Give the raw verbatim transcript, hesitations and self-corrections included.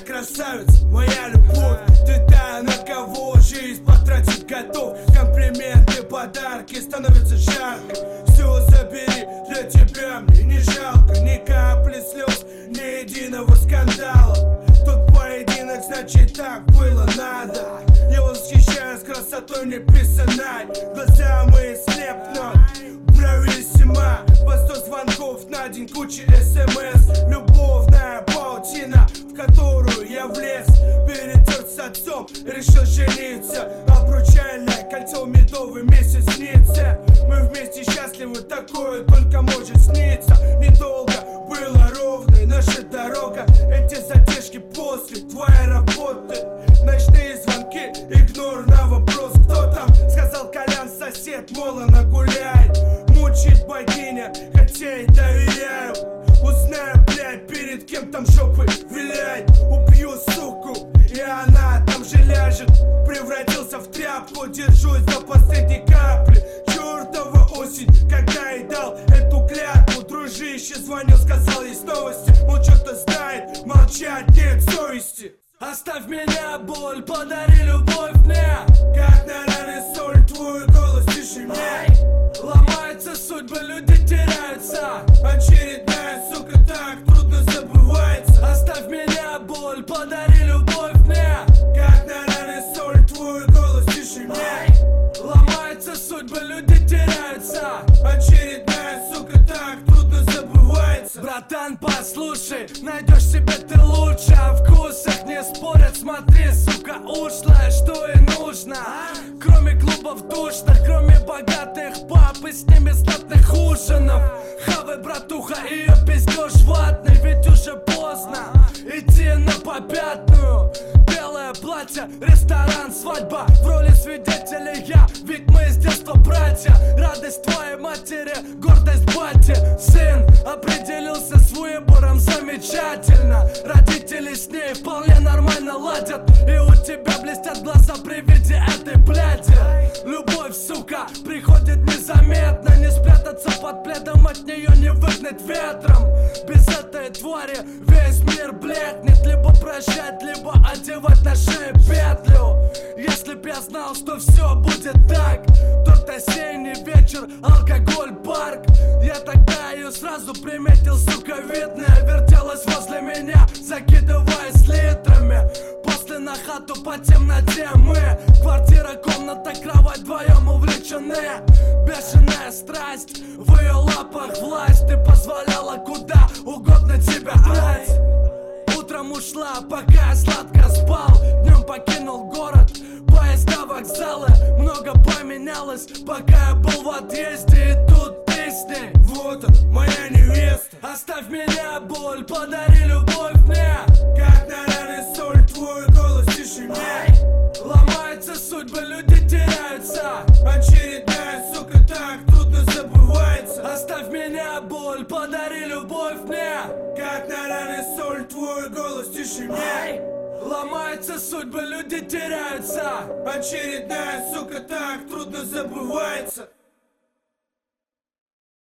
красавица, моя любовь. Ты та, на кого жизнь потратить готов. Комплименты, подарки становятся жарко. Все забери, для тебя мне не жалко. Ни капли слез, ни единого скандала. Тот поединок, значит так было надо. Я восхищаюсь красотой неписанной. Глаза мои слепнут, брависсимо. По сто звонков на день, куча смс. Любовная паутина, в которую я влез. Перетер с отцом, решил жениться. Обручальное кольцо, медовый месяц снится. Мы вместе счастливы, такое только может сниться. Недолго было ровной наша дорога. Эти задержки после твоей работы. Ночные звонки, игнор на вопрос, кто там. Сказал Колян, сосед, мол, она гуляет. Мучает богиня, хотя и доверяю. Узнаю, блядь, перед кем там жопы виляет. Убью суку, и она там же ляжет. Превратился в тряпку, держусь до последней капли. Чёртова осень, когда и дал эту клятву. Дружище звонил, сказал, есть новости. Мол, что-то знает, молчать нет совести. Оставь меня, боль, подари любовь мне. Как на раны соль, твой голос тише мне. Ломаются судьбы, люди теряются. Очередная сука так трудно забывается. Оставь меня, боль, подари любовь мне. Как на раны соль, твой голос тише мне. Ломаются судьбы, люди теряются. Очередная сука так трудно забывается. Братан, послушай, найдешь себе ты лучше. О вкусах не спорят, смотри, сука, ушлая, что и нужно. Кроме клубов душных, кроме богатых баб и с ними знатных ужинов. Хавай, братуха, ее пиздеж ватный, ведь уже поздно идти на попятную. Белое платье, ресторан, свадьба. В роли свидетеля я, ведь мы с детства братья. Радость твоей матери, гордость бати. Сын определился с выбором замечательно. Родители с ней вполне нормально ладят. И у тебя блестят глаза при виде этой бляди. Любовь, сука, приходит незаметно. Не спрятаться под пледом, от нее не выгнать ветром. Без этой твари весь мир блекнет. Либо прощать, либо одевать на шею петлю. Если б я знал, что все будет так. Тот осенний вечер, алкоголь, парк. Я тогда ее сразу приметил, сука, видная. Вертелась возле меня, закидываясь литрами. После на хату по темноте мы. Квартира, комната, кровать, вдвоем увлечены. Бешеная страсть, в ее лапах власть. Ты позволяла куда угодно тебя брать. Утром ушла, пока я сладко спал. Днем покинул город, поезда, вокзалы. Много поменялось, пока я был в отъезде. И тут ты с ней. Вот он, моя невеста. Оставь меня, боль, подари любовь мне. Как на раны соль, твой голос тише мне. Ломаются судьбы, люди теряются. Очередная сука так трудно забывается. Оставь меня, боль, подари любовь мне. Как на раны соль, твой голос тише мне. Ломаются судьбы, люди теряются. Очередная сука так трудно забывается.